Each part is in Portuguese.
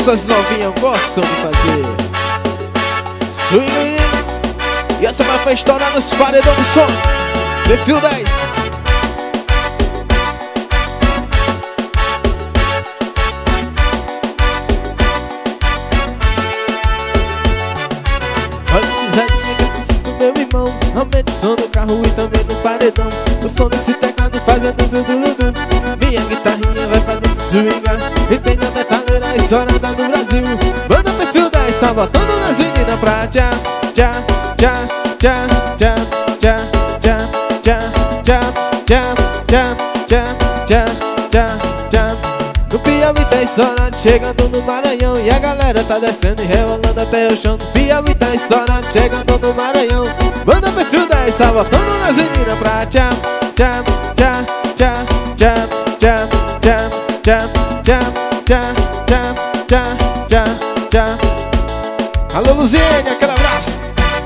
essas novinhas gostam de fazer swing. E essa vai pra estourar nos paredão do som. Perfil 10. Meu irmão, aumente o som do carro e também do paredão. O som desse teclado fazendo du-du-du-du. Minha guitarrinha vai fazendo swingar. E tem a metaleira estourada no Brasil. Banda Perfil 10 tá botando nas meninas pra tchá, tchá, tchá, tchá, tchá, tchá, tchá, tchá, tchá, tchá, tchá, tchá, tchá, tchá, tchá. No Piauí tá estourando, chegando no Maranhão. E a galera tá descendo e rebolando até o chão. No Piauí tá estourando, chegando no Maranhão. Banda Perfil 10 tá botando nas meninas pra tchá, tchá, tchá, tchá, tchá, tchá, tchá, tchá, tchá, tchá, tchá, tchá, tchá, tchá. Alô, Luziene, aquele abraço.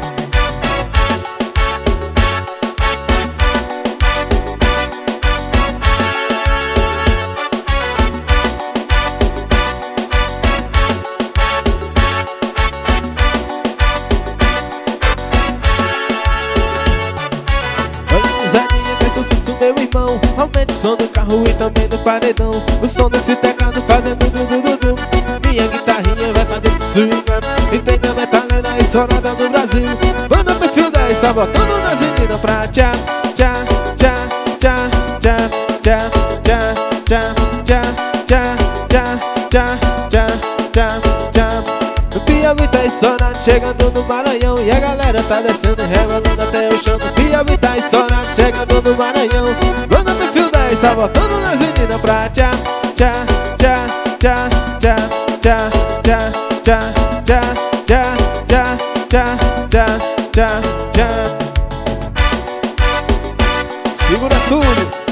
Meu irmão, aumente o som do carro e também do paredão. O som desse teclado fazendo du-du-du-du. Minha guitarrinha vai fazendo swingar. E tem a metaleira estourada no Brasil. Banda Perfil 10 tá botando nas meninas pra tchá, tchá, tchá, tchá, tchá, tchá, tchá, tchá, tchá, tchá, tchá, tchá, tchá, tchá, tchá. No Piauí tá estourando, chegando no Maranhão. E a galera tá descendo e rebolando até o chão. No Piauí tá estourando, chegando no Maranhão. Banda Perfil 10 tá botando nas meninas pra tchá, tchá, tchá, tchá, tchá, tchá, tchá, tchá, tchá, tchá, tchá, tchá, tchá, tchá, tchá. Segura tudo.